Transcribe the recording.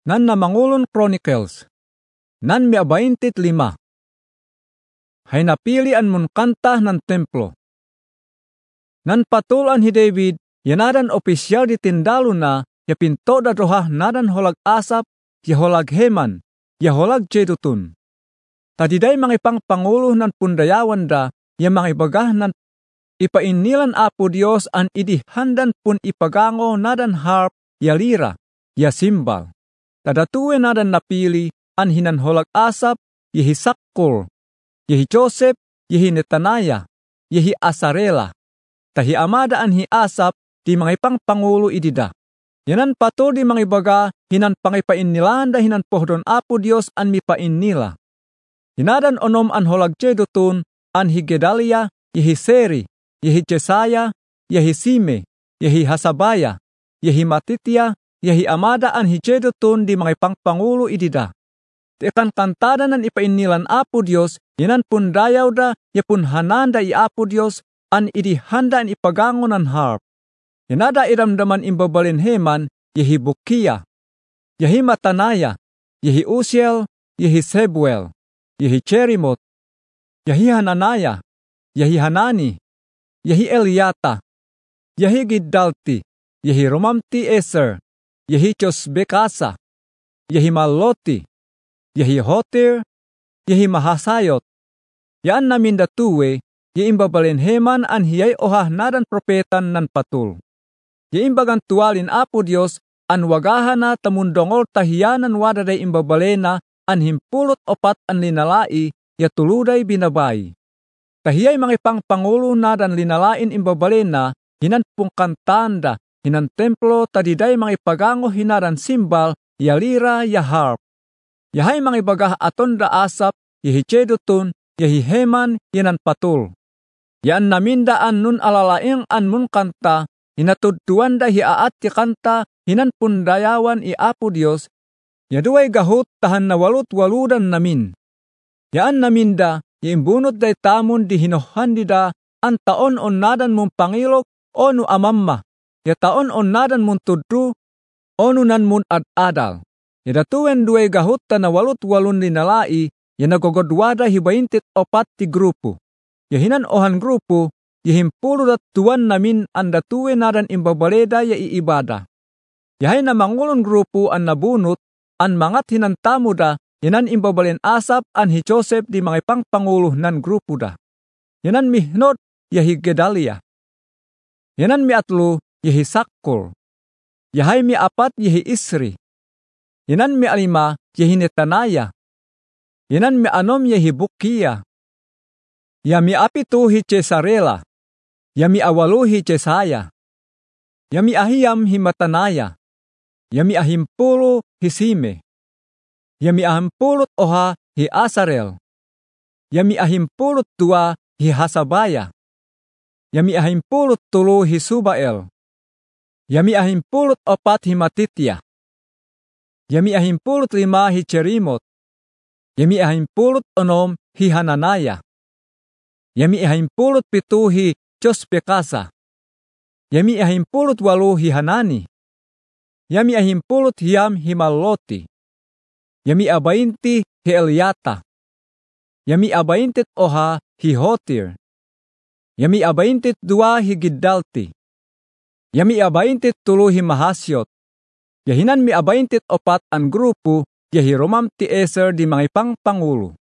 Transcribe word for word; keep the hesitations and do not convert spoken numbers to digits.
Nan Namangulon Chronicles, nan mi abaintit lima. Hay napilian mun kanta ng templo. Nan patulan hi David, yanadan opisyal di tindalo na, ya pinto da doha nadan holag Asap, ya holag Heman, ya holag Jedutun. Tadiday mga ipang pangulo ng pundayawan da, ya mga ibagah ng ipainilan Apo Dios an idihandan pun ipagango nadan harp, ya lira, ya simbal. Tadatuwe nadan napili an hinanholag Asap, yehi Sakkul, yehi Joseph, yehi Netanaya, yehi Asarela. Tahi amada an hi Asap di mga ipang pangulo idida. Yanan pato di mga ibaga hinan pangipainilanda hinan pohdon Apo Dios an mipainila. Hinadan onom an holag Jedutun an hi Gedalia, yehi Seri, yehi Jesaya, yehi Sime, yehi Hasabaya, yehi Matitya, yehi amada an hi Jedutun di mga ipang pangulo idida. Tekan kantada nan ipainilan Apo Dios, yanan pun dayaw da, yapun hananda i Apo Dios, an idihanda an ipagango ng harp. Yanada iramdaman imbabalin Heman, yehi Bukia, yehi Matanaya, yehi Uziel, yehi Sebuel, yehi Cherimot, yehi Hananaya, yehi Hanani, yehi Eliata, yehi Giddalti, yehi Romamti Eser, yehi Chosbekasa, yehi Maloti, yehi Hotir, yehi Mahasayot. Yaan namin datuwe, yeimbabalin Heman an hiyay ohah nadan propetan nan patul. Yeimbagan tuwalin Apo Dios an wagahana tamundongol tahiyanan wadaday imbabalena an himpulot opat an linalai ya tuluday binabay. Tahiyay mga ipang pangulo nadan linalain imbabalena hinan pungkantanda hinan templo tadiday mga ipagango hinaran simbal ya lira ya harp. Yahay mga ibagah aton da Asap, yehi Jedutun, yehi Heman, yanan patul. Yan namindaan nun alalaing an mun kanta, hinatudtuan da hiaat ti kanta, hinan pundayawan i Apo Dios, yaduay gahut tahan na walut-waludan namin. Yaan naminda, yiimbunot day tamon di hinohan da, an taon on nadan mong pangilok, o nu amamma, ya taon on nadan mong tudru, o nu nan mun ad-adal. Yadatuwen duwe gahut ta na walut-walun linalai, ya nagogodwada hibaintit opat ti grupo. Yahinan ohan grupo, yahimpulo dat tuwan namin ang datuwe nadan imbabaleda ya iibada. Yahay na mangulon grupo an nabunot, an mangat hinantamo da, yanan imbabalen Asap an hi Joseph di mga ipang pangulo nan grupo da. Yanan mihnot, yahi Gedalia. Yanan mi atlo, yahi Sakkul. Yahay mi apat, yahi Isri. Yanan mi alima, yehi Netanaya. Yanan mi anom, yehi Bukia. Yami apito hi Cesarela. Yami awalo hi Cesaya. Yami ahiyam hi Matanaya. Yami ahimpulo hi Sime. Yami ahimpulot oha hi Asarel. Yami ahimpulot dua hi Hasabaya. Yami ahimpulot tulo hi Subael. Yami ahimpulot opat hi Matitya. Yami ahimpulot lima hi Cherimot. Yami ahimpulot onom hi Hananaya. Yami ahimpulot pito hi Chosbekasa. Yami ahimpulot walo hi Hanani. Yami ahimpulot hiyam hi Maloti. Yami abainti hi Eliata. Yami abaintit oha hi Hotir. Yami abaintit dua hi Giddalti. Yami abaintit tulo hi Mahasyot. Yahinan mi abaintit opat ang grupo, yahi Romamti Eser di mga ipang pangulo.